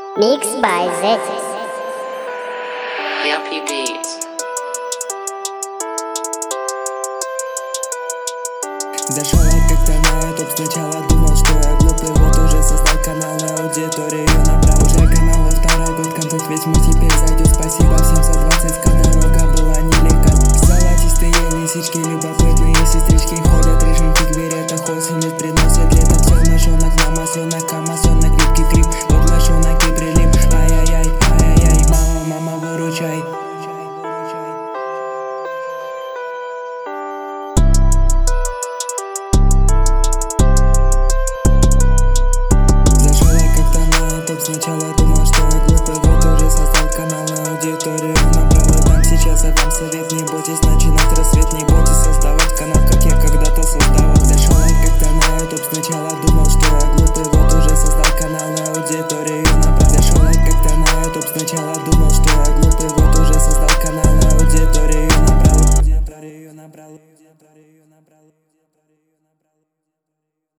Mixed by Z. Happy Beats. Зашел я как-то на YouTube, сначала думал, что я глупый. Вот уже создал канал на аудиторию, набрал уже канал во второй год. Контент весь мы теперь зайдет. Спасибо всем за 20к, дорога была нелегка. Золотистые лисички, любопытные сестрички ходят, рыженьки к беретах, осенью приносят лето. Все мышонок на масленок, а масленок липкий крип. Вот мышонок и прилип. Ай-яй-яй, ай-яй-яй, мама, выручай. Сначала думал, что я глупый, вот уже создал канал на аудиторию, набрал и дам сейчас я вам совет. Не бойтесь начинать рассвет, не бойтесь создавать канал, как я когда-то создавал. Зашел я как-то на YouTube, сначала думал, что я глупый, вот уже создал канал на аудиторию, набрал. Зашел я как-то на YouTube, сначала думал, что я глупый, вот уже создал канал на аудиторию, набрал.